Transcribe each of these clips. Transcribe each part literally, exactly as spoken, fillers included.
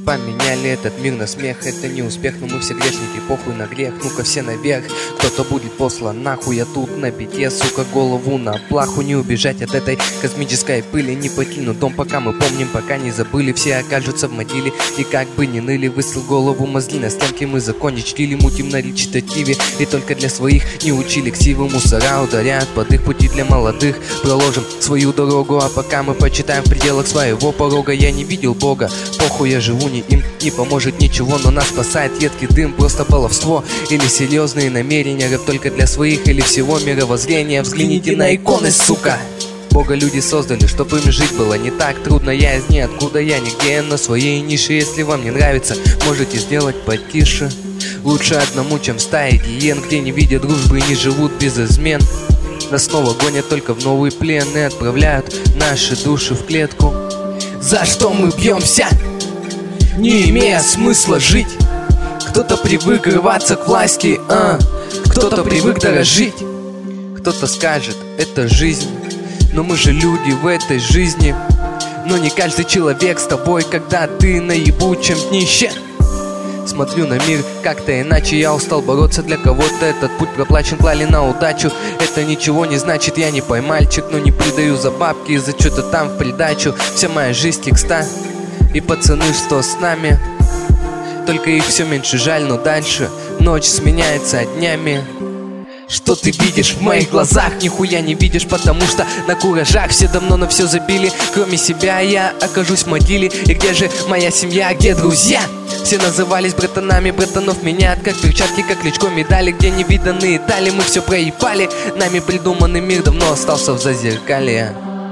поменяли этот мир на смех. Это не успех, но мы все грешники, похуй на грех. Ну-ка все наверх, кто-то будет послан нахуй. Я тут на бите, сука, голову на плаху. Не убежать от этой космической пыли, не покинуть дом, пока мы помним, пока не забыли. Все окажутся в могиле, и как бы ни ныли, выстрел голову мозги на стенке мы законе чтили. Мутим на речитативе, и только для своих не учили ксивы. Мусора ударяют под их пути, для молодых проложим свою дорогу. А пока мы почитаем в пределах своего порога. Я не видел Бога, похуй, я живу не им, не поможет ничего, но нас спасает едкий дым. Просто баловство или серьезные намерения, рэп только для своих или всего мировоззрения. Взгляните на иконы, сука! Бога люди создали, чтобы им жить было не так трудно. Я из ниоткуда, я нигде, на своей нише. Если вам не нравится, можете сделать потише. Лучше одному, чем стая гиен, где не видят дружбы и не живут без измен. Нас снова гонят только в новый плен и отправляют наши души в клетку. За что мы бьемся, не имея смысла жить? Кто-то привык рваться к власти, а кто-то привык дорожить. Кто-то скажет, это жизнь, но мы же люди в этой жизни. Но не каждый человек с тобой, когда ты на ебучем днище. Смотрю на мир как-то иначе, я устал бороться для кого-то. Этот путь проплачен, клали на удачу. Это ничего не значит, я не поймальчик, но не предаю за бабки и за что-то там в придачу. Вся моя жизнь текста и пацаны, что с нами, только их все меньше жаль, но дальше ночь сменяется днями. Что ты видишь в моих глазах? Нихуя не видишь, потому что на куражах все давно на все забили. Кроме себя я окажусь в могиле. И где же моя семья, где друзья? Все назывались братанами, братанов меняют как перчатки, как кличко медали. Где невиданные дали, мы все проебали. Нами придуманный мир давно остался в зазеркалье.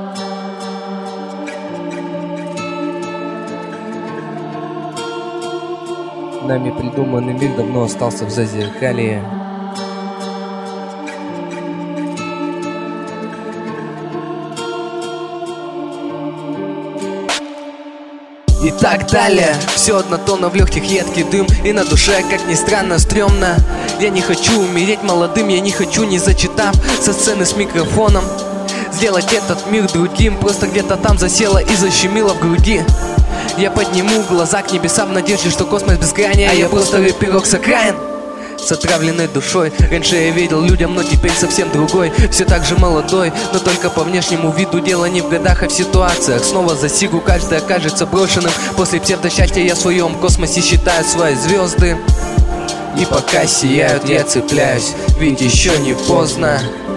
Нами придуманный мир давно остался в зазеркалье. И так далее. Все однотонно, в легких едкий дым. И на душе, как ни странно, стрёмно. Я не хочу умереть молодым, я не хочу, не зачитав со сцены с микрофоном, сделать этот мир другим. Просто где-то там засело и защемило в груди. Я подниму глаза к небесам в надежде, что космос бескрайний, а я просто рэперок с окраин, с отравленной душой. Раньше я верил людям, но теперь совсем другой. Все так же молодой, но только по внешнему виду. Дело не в годах, а в ситуациях. Снова за сигу каждый окажется брошенным. После псевдосчастья я в своем космосе считаю свои звезды. И пока сияют, я цепляюсь, ведь еще не поздно.